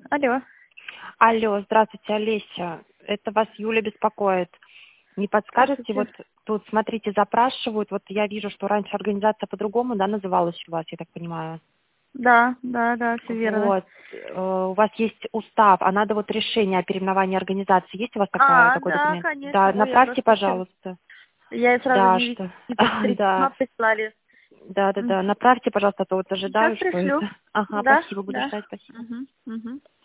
Алло. Алло, здравствуйте, Олеся. Это вас Юля беспокоит. Не подскажете, вот Здравствуйте. тут, смотрите, запрашивают, вот я вижу, что раньше организация по-другому, да, называлась у вас, я так понимаю. Да, все верно. Вот, у вас есть устав, а надо вот решение о переименовании организации. Есть у вас такой Да, документ? конечно. Да, Ой, я направьте, просто всем... пожалуйста. Я сразу Да, не видела. что, И тут 3 да, письма прислали. да, Мгм. направьте, пожалуйста, а то вот Сейчас ожидаю, что пришлю. это. Ага, Да, спасибо, буду да. ждать, спасибо. Мгм.